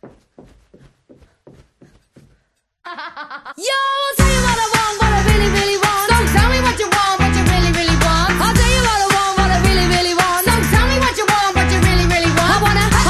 Yo, I'll tell you what I want, what I really, really want. So tell me what you want, what you really, really want. I'll tell you what I want, what I really, really want. So tell me what you want, what you really, really want. I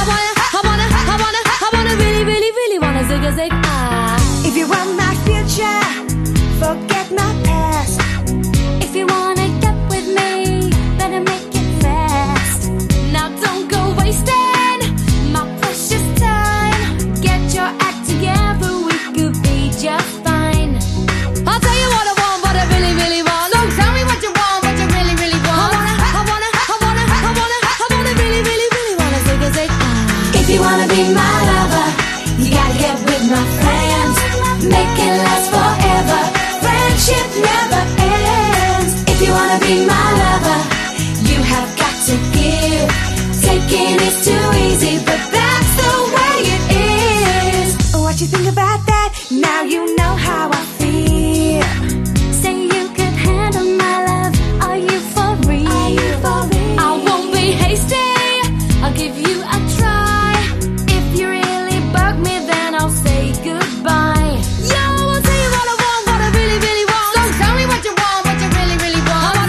wanna really, really, really wanna zig a zig ah. If you want my future, forget my past. If you wanna get with me, better make it fast. Now don't go wasting my precious time. Get your act together, we could be just fine. I'll tell you what I want, what I really, really want. So tell me what you want, what you really, really want. I wanna really, really, really wanna zig a zig ah. If you wanna be my lover, you gotta get with my friends. Make it last forever. Friendship never ends. If you wanna be my lover, you have got to give. Taking is too easy, but that's the way it is. What you think about that? Now you know how I feel. Say you could handle my love. Are you for real? I won't be hasty. I'll give you a try. If you really bug me, then I'll say goodbye. Yo, I'll tell you what I want, what I really, really want. So tell me what you want, what you really, really want. I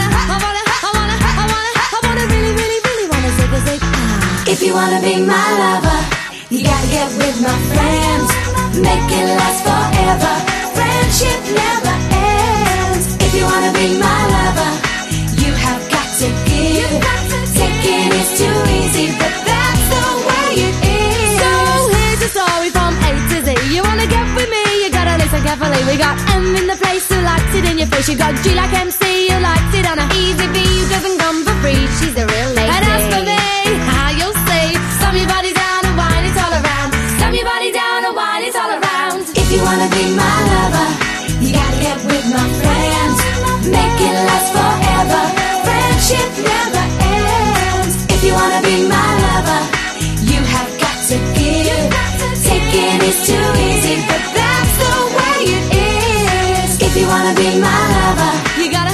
wanna really, really, really wanna zig a zig ah. If you wanna be my lover, you gotta get with my friends. Make it last forever. Friendship never ends. If you wanna be my lover, you have got to give. Taking is too easy, but that's the way it is. So here's the story from A to Z. You wanna get with me, you gotta listen carefully. We got M in the place who likes it in your face. You got G like MC who likes it on a easy B who doesn't come for free. She's a real lady. And as for me, how you'll say, slam your body down and wine it all around. Slam your body down and wine it all around. If you wanna be my lover, you gotta get with my friends. Make it last forever. Friendship never ends. If you wanna be my lover, you have got to give. Taking is too easy, but that's the way it is. If you wanna be my lover, You gotta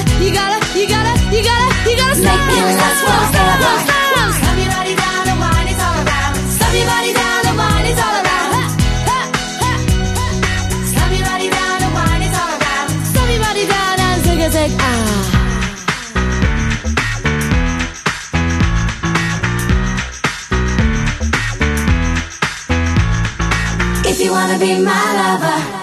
make it last forever. Slam your body down and wine it all around. Slam your body down and wine it all around. Slam your body down and wine it all around. Slam your body down and zig a zig ah. If you wanna be my lover,